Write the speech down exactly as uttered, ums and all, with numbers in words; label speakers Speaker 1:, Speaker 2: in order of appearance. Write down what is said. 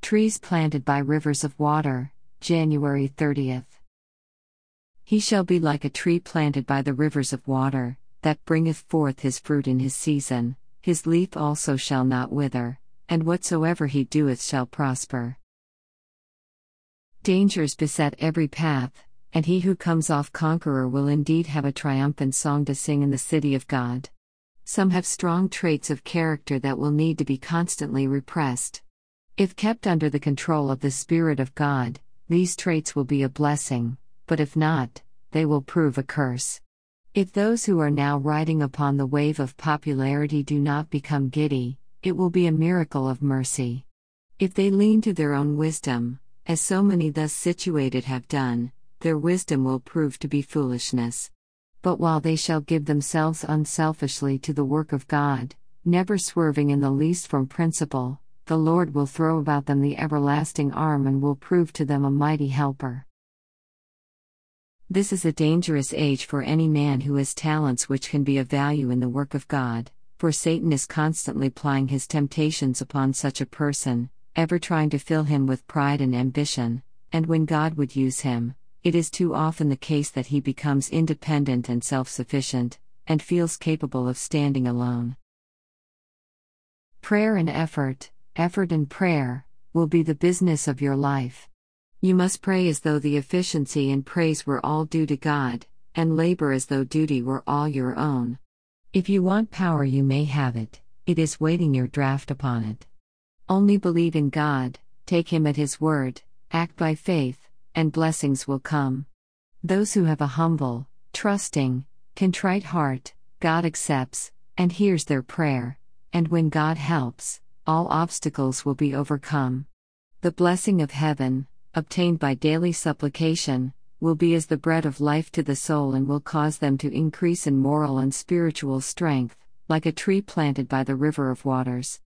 Speaker 1: Trees planted by rivers of water, January thirtieth. He shall be like a tree planted by the rivers of water, that bringeth forth his fruit in his season, his leaf also shall not wither, and whatsoever he doeth shall prosper. Dangers beset every path, and he who comes off conqueror will indeed have a triumphant song to sing in the city of God. Some have strong traits of character that will need to be constantly repressed. If kept under the control of the Spirit of God, these traits will be a blessing, but if not, they will prove a curse. If those who are now riding upon the wave of popularity do not become giddy, it will be a miracle of mercy. If they lean to their own wisdom, as so many thus situated have done, their wisdom will prove to be foolishness. But while they shall give themselves unselfishly to the work of God, never swerving in the least from principle, the Lord will throw about them the everlasting arm and will prove to them a mighty helper. This is a dangerous age for any man who has talents which can be of value in the work of God, for Satan is constantly plying his temptations upon such a person, ever trying to fill him with pride and ambition, and when God would use him, it is too often the case that he becomes independent and self-sufficient, and feels capable of standing alone. Prayer and effort, effort and prayer, will be the business of your life. You must pray as though the efficiency and praise were all due to God, and labor as though duty were all your own. If you want power, you may have it, it is waiting your draft upon it. Only believe in God, take Him at His word, act by faith, and blessings will come. Those who have a humble, trusting, contrite heart, God accepts, and hears their prayer, and when God helps, all obstacles will be overcome. The blessing of heaven, obtained by daily supplication, will be as the bread of life to the soul and will cause them to increase in moral and spiritual strength, like a tree planted by the river of waters.